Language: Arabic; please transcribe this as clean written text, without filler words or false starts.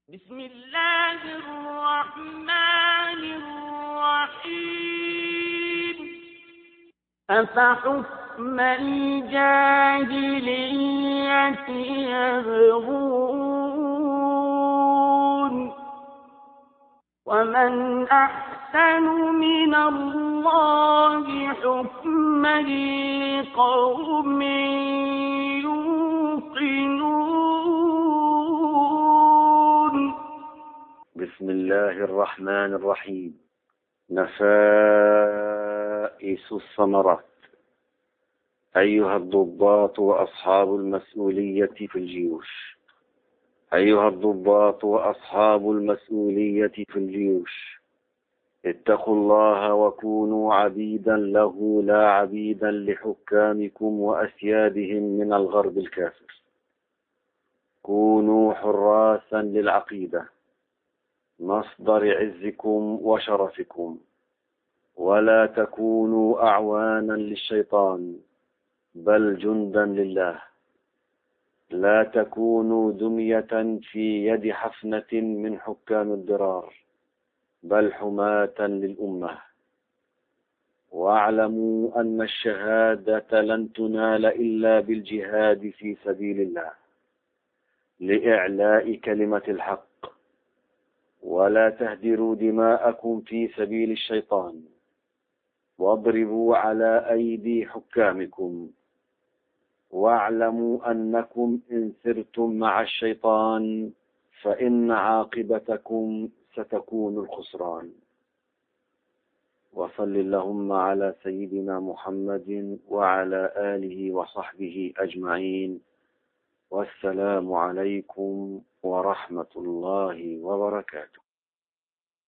بسم الله الرحمن الرحيم. أفحكم الجاهلية يبغون ومن أحسن من الله حكما لقوم يوقنون. بسم الله الرحمن الرحيم. نفائس الثمرات. أيها الضباط وأصحاب المسؤولية في الجيوش، أيها الضباط وأصحاب المسؤولية في الجيوش، اتقوا الله وكونوا عبيدا له لا عبيدا لحكامكم وأسيادهم من الغرب الكافر. كونوا حراسا للعقيدة مصدر عزكم وشرفكم، ولا تكونوا أعوانا للشيطان بل جندا لله. لا تكونوا دمية في يد حفنة من حكام الضرار بل حماة للأمة. واعلموا أن الشهادة لن تنال إلا بالجهاد في سبيل الله لإعلاء كلمة الحق، ولا تهدروا دماءكم في سبيل الشيطان واضربوا على أيدي حكامكم. واعلموا أنكم إن سرتم مع الشيطان فإن عاقبتكم ستكون الخسران. وصل اللهم على سيدنا محمد وعلى آله وصحبه أجمعين، والسلام عليكم ورحمة الله وبركاته.